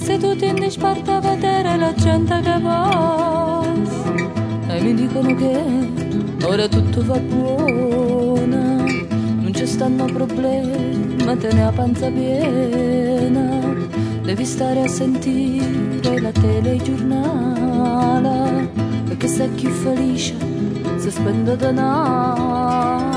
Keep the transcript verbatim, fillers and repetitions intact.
se tu ti disparte a vedere la gente che passa e mi dicono che ora tutto va buona, non ci stanno problemi, ma te ne ha panza piena, devi stare a sentire la telegiornale, perché sei più felice se spendo denaro.